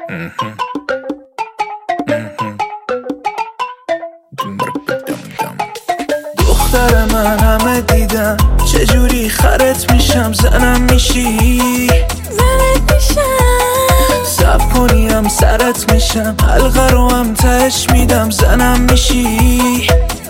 دختر من همه دیدم چجوری خرت میشم زنم میشی سب کنیم سرت میشم حلقه رو هم تهش میدم زنم میشی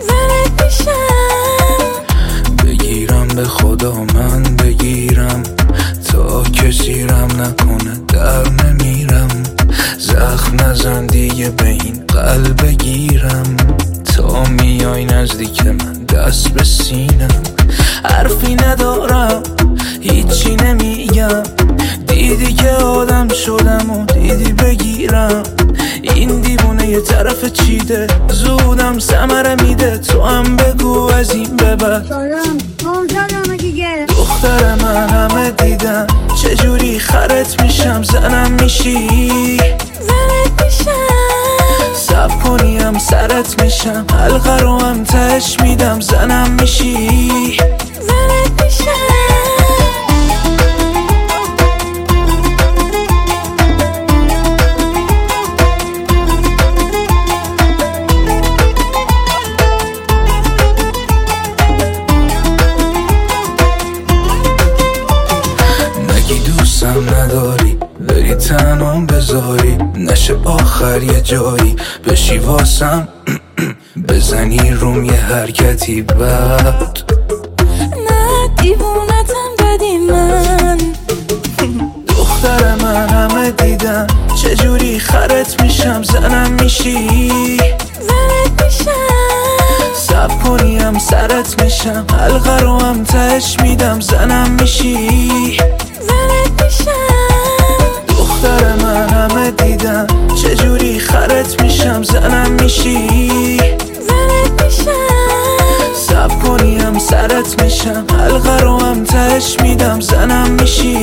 بگیرم به خدا من بگیرم تا کسی رم نکنه در نمیرم زخم نزن دیگه به این قلب بگیرم تا میای نزدیک من دست به سینم حرفی ندارم هیچی نمیگم دیدی که آدم شدم و دیدی بگیرم این دیوونه یه طرف چیده زودم ثمره میده تو هم بگو از این به بعد دختر من همه دیدم چجوری خرت میشم زنم میشی سب کنیم سرت میشم حلقه رو هم تهش میدم زنم میشی دوستم نداری بری تنم بذاری نشه آخر یه جایی بشی واسم بزنی روم یه حرکتی بعد نه دیوونتم بدی من دختر من همه دیدم چجوری خرت میشم زنم میشی سب کنیم سرت میشم حلقه رو هم تهش میدم زنم میشی دختر من همه دیدم چجوری خرت میشم زنم میشی سب کنیم سرت میشم حلقه رو هم تهش میدم زنم میشی